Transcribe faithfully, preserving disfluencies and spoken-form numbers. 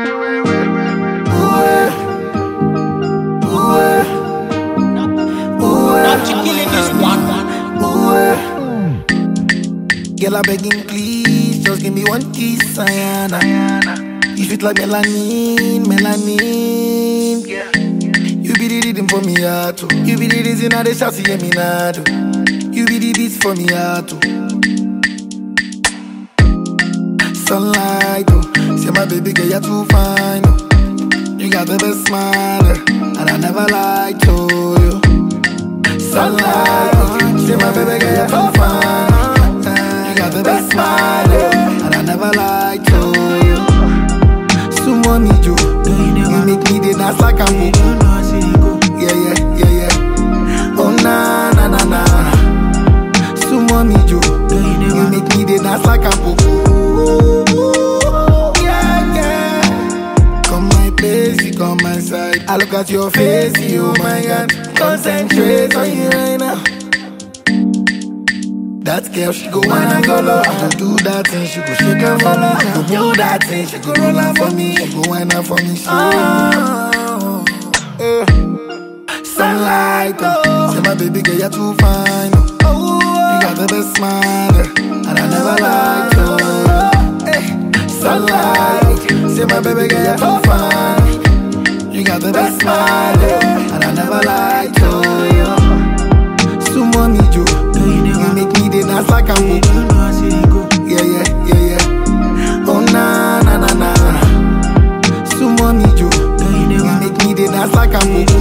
Girl, I begging please, just give me one kiss, Ayana. You sweet like melanin, melanin. You be the rhythm for me, heart. Oh. You be the reason I the shots hear me now. You be the beats for me, heart. Oh. Sunlight, oh. Say my baby girl, you're too fine. Oh. You got the best smile, eh, and I never lied to you. Sunlight, oh. Say my baby girl, you're too fine. The best smile, eh, and I never lied to you. Someone need you. You make me the dance like I'm Goku. Yeah, yeah, yeah, yeah. Oh na na na na. Someone need you. You make me the dance like I'm Goku. Yeah, yeah. Come my place, you come my side. I look at your face, you oh my God. Concentrate on you right now. That girl, she go wanna go low. To do that thing, she go shake and follow. To do that thing, she go roll out for me. She go whine out for me. She oh, uh. Sunlight, oh. Say my baby girl, you're too fine. Oh. You got the best smile, and I never lied to you. Hey. Sunlight, say my baby girl, you're too fine. You got the best smile, and I never lied to you. Someone need you. You make me the dance like I'm Goku. Yeah, yeah, yeah, yeah. Oh na na na na. Someone need you. You make me the dance like I'm Goku.